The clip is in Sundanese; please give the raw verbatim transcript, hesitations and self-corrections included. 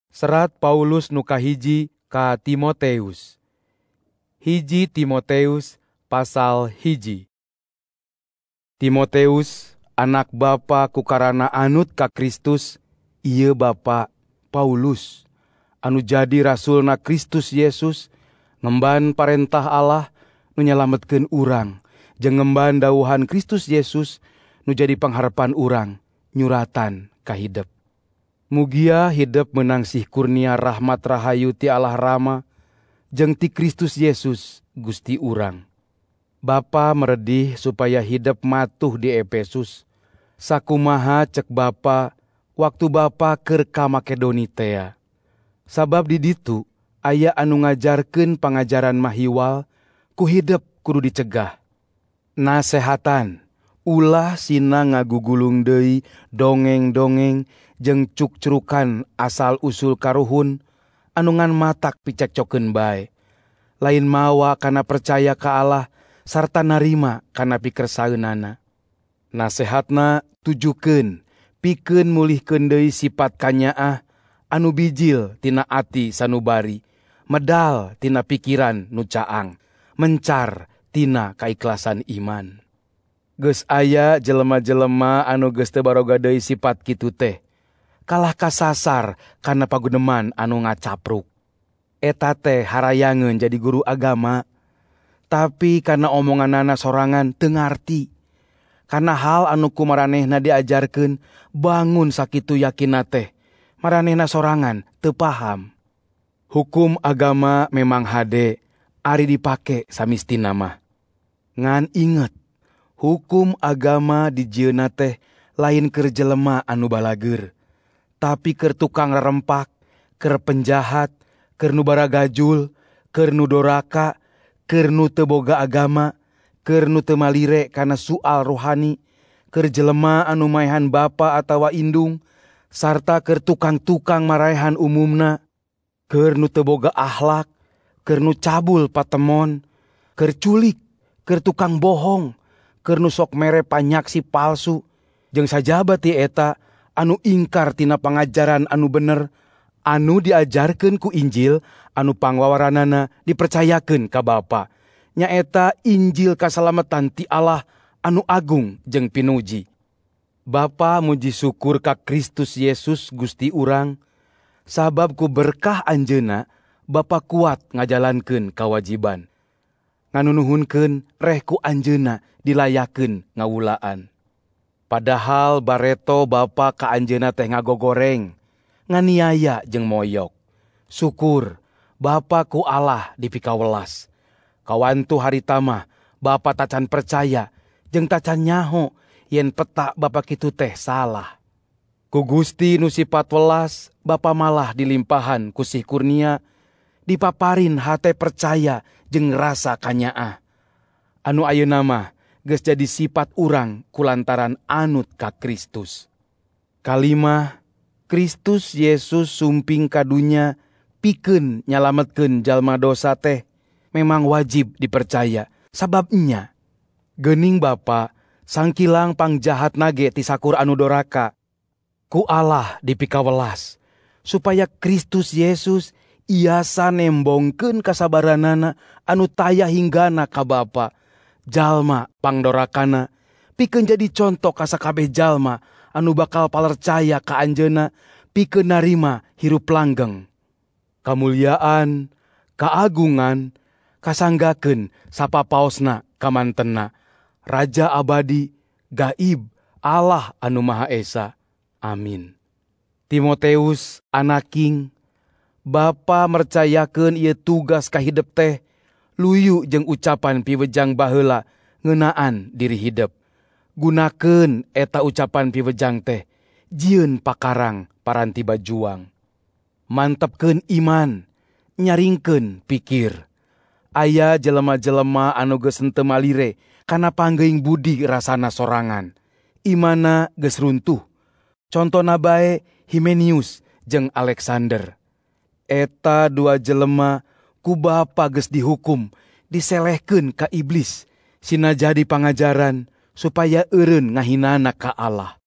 Serat Paulus nu kahiji ka Timoteus. Hiji Timoteus pasal hiji. Timoteus, anak bapa kukarana anut ka Kristus, ieu bapa Paulus, anu jadi rasulna Kristus Yesus, ngemban parentah Allah nu nyalametkeun urang, jeung ngemban dawuhan Kristus Yesus nu jadi pangharepan urang, nyuratan ka hidep. Mugia hidep meunang sih kurnia rahmat rahayu ti Allah Rama, jeung ti Kristus Yesus Gusti urang. Bapa meredih supaya hidep matuh di Efesus. Sakumaha cek Bapa waktu Bapa keur ka Makedoni tea. Sabab di ditu aya anu ngajarkeun pangajaran mahiwal ku hidep kudu dicegah. Nasehatan, ulah sina ngagugulung deui dongeng-dongeng jeung cuk-curukan asal usul karuhun anu ngan matak picekcokeun bae. Lain mawa kana percaya ka Allah sarta narima kana pikersaeunana. Nasehatna tujukeun pikeun mulihkeun deui sifat kanyaah anu bijil tina ati sanubari, medal tina pikiran nu caang, mencar tina kaikhlasan iman. Geus aya jelema-jelema anu geus teu baroga deui sifat kitu teh, kalah kasasar kana paguneman anu ngacapruk. Eta teh harayangeun jadi guru agama, tapi kana omonganana sorangan teu ngarti. Kana hal anu ku maranehna diajarkeun bangun sakitu yakinna teh, maranehna sorangan teu paham. Hukum agama memang hade, ari dipake samistina mah. Ngan inget, hukum agama dijieuna teh lain keur jelema anu balageur, tapi keur tukang rarempak, keur penjahat, keur nu baragajul, keur nu doraka, keur nu teu boga agama, keur nu teu malire kana soal rohani, keur jelema anu maehan bapa atawa indung, sarta keur tukang-tukang maraehan umumna, keur nu teu boga akhlak, keur nu cabul patemon, keur culik, keur tukang bohong, keur nu sok mere panyaksi palsu, jeung sajaba ti eta anu ingkar tina pangajaran anu bener, anu diajarkeun ku Injil anu pangwawaranana dipercayakeun ka Bapa. Nyaeta Injil kasalametan ti Allah anu agung jeung pinuji. Bapa muji syukur ka Kristus Yesus Gusti urang, sabab ku berkah anjeunna Bapa kuat ngajalankeun kawajiban. Nganunuhunkeun reh ku anjeunna dilayakeun ngawulaan. Padahal bareto Bapa ka anjeunna teh ngagogoreng, nganiaya jeung moyok. Syukur Bapa ku Allah dipikawelas. Kawantu harita mah Bapa tacan percaya jeung tacan nyaho yen peta Bapa kitu teh salah. Ku Gusti nu sifat welas, Bapa malah dilimpahan ku sih kurnia, dipaparin hate percaya jeung rasa kanyaah. Anu ayeuna mah geus jadi sifat urang kulantaran anut ka Kristus. Kalimah Kristus Yesus sumping ka dunya pikeun nyalametkeun jalma dosa teh memang wajib dipercaya. Sababnya geuning Bapa sangkilang pangjahat nage ti sakur anu doraka, ku Allah dipikawelas supaya Kristus Yesus iasa nembongkeun kasabaranana anu taya hinggana ka Bapa, jalma pangdorakana pikeun jadi contoh ka sakabeh jalma anu bakal palercaya ka anjeunna pikeun narima hirup langgeng. Kamuliaan, kaagungan, kasanggakeun sapapaosna kamantenna, Raja abadi, gaib, Allah anu Maha Esa. Amin. Timoteus anaking, Bapa mercayakeun ieu tugas ka hidep teh luyu jeung ucapan piwejang baheula ngeunaan diri hidep. Gunakeun eta ucapan piwejang teh jieun pakarang paranti bajuang. Mantepkeun iman, nyaringkeun pikir. Aya jelema-jelema anu geus henteu malire kana panggeuing budi rasana sorangan. Imanna geus runtuh. Contona bae Himenius jeung Alexander. Eta dua jelema ku Bapa geus dihukum, diselehkeun ka iblis, sina jadi pangajaran supaya eureun ngahinana ka Allah.